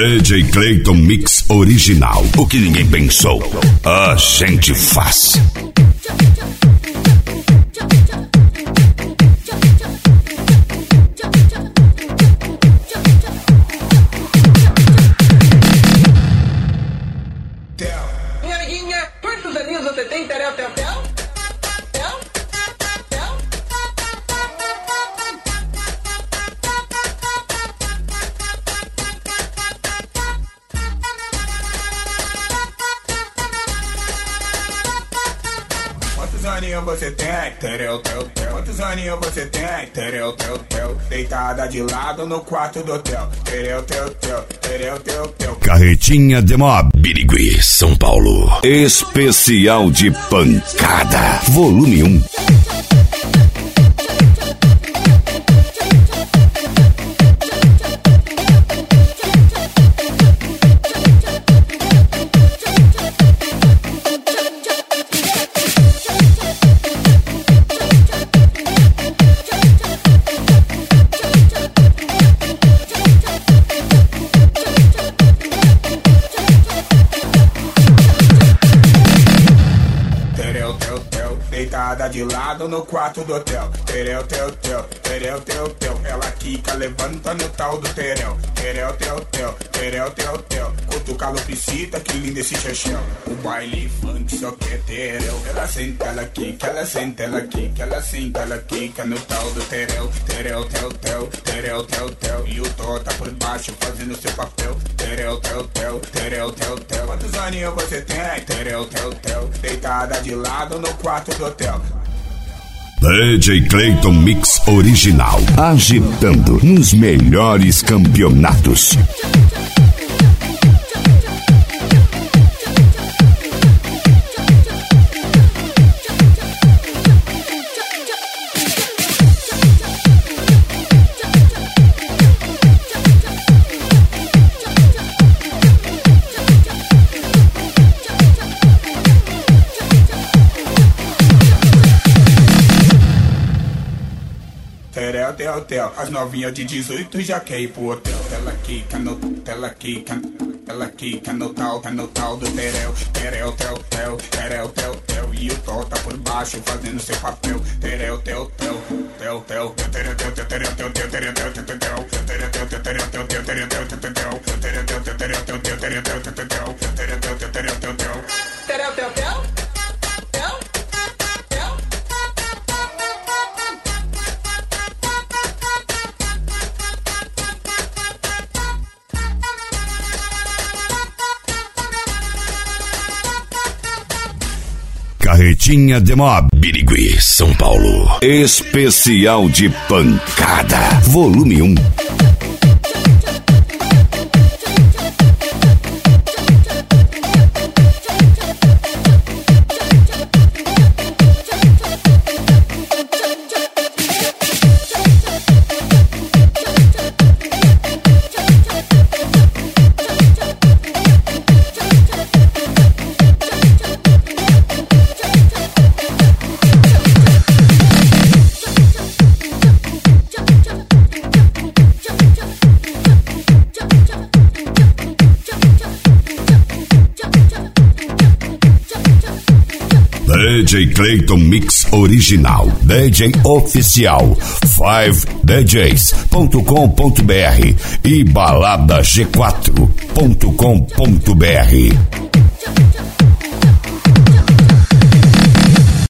DJ Clayton Mix Original. O que ninguém pensou, a gente faz. Minha amiguinha, quantos aninhos você tem, Terel, Tel, Tel? Quantos aninhos você tem? Terel, tel, tel. Quantos aninhos você tem? Terel, tel, tel. Deitada de lado no quarto do hotel. Terel, tel, tel. Terel, tel, tel. Carretinha de Mob, Birigui, São Paulo. Especial de pancada, volume 1. Deitada de lado no quarto do hotel. Terel, tel, tel. Terel, tel, tel. Ela quica, levanta no tal do terel. Terel, tel, tel. Terel, tel, tel. Cutuca lopicita, que lindo esse chechel. O baile funk só quer terel. Ela senta, ela quica, ela senta, ela quica. Ela senta, ela quica no tal do terel. Terel, tel, tel. Terel, tel, tel. E o Tó tá por baixo fazendo seu papel. Terel, tel, tel. Terel, tel, tel. Quantos aninhos você tem? Terel, tel, tel. Deitada de lado no quarto do hotel. DJ Clayton Mix Original, agitando nos melhores campeonatos. Terel, tel, tel. As novinhas de 18 já quer ir pro hotel. Ela quica no, ela quica, ela quica no tal do terel. Terel, tel, tel. Terel, tel, tel. E o Tó tá por baixo fazendo seu papel. Terel, tel, tel. Tel, tel. Terel, tel, tel, terel, tel, tel, terel, tel, tel, tel. Terel, tel, tel, terel, tel, tel, terel, tel, tel, tel. Terel, tel, tel, terel, tel, tel, terel, tel, tel, tel. Terel, tel, tel, terel, tel, tel. Terel, tel, tel. Carretinha de Mob, Birigui, São Paulo. Especial de pancada, volume 1. DJ Clayton Mix Original, DJ Oficial, 5DJs.com.br e baladag4.com.br.